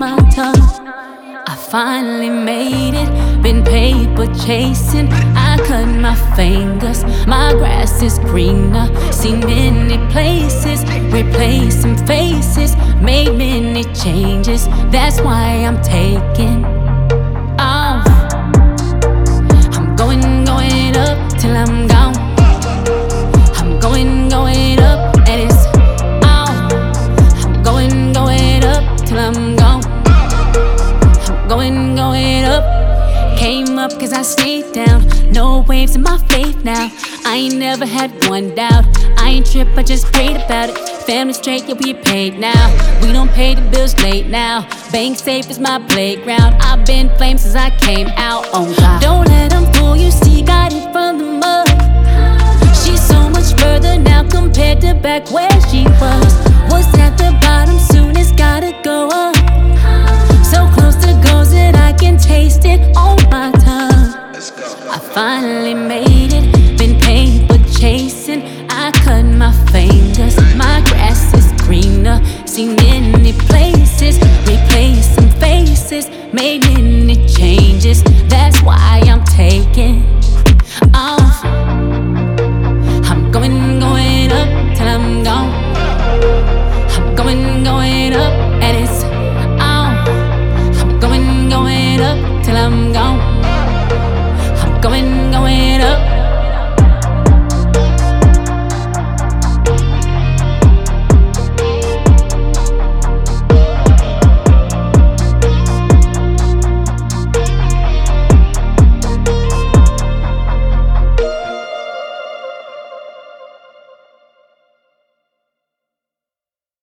my tongue. I finally made it, been paper chasing. I cut my fingers, my grass is greener. Seen many places, replacing faces, made many changes. That's why I'm taking off. I'm going up till I'm gone. I'm going up, and it's on. I'm going up till I'm gone. I'm going up. Came up cause I stayed down. No waves in my faith now. I ain't never had one doubt. I ain't trip, I just prayed about it. Family straight, yeah, we paid now. We don't pay the bills late now. Bank safe is my playground. I've been flamed since I came out. Oh God, don't let them fool you, see, got it from the mud. She's so much further now compared to back where she was. Was at the bottom, soon it's gotta go up. So close to goals that I can taste it on my tongue. I finally made it, been paper chasing. I cut my fingers, my grass is greener. Seen many places, replaced some faces, made many changes. That's why I'm taking off. I'm going up till I'm gone. I'm going up, and it's on. I'm going up till I'm gone. I'm going up.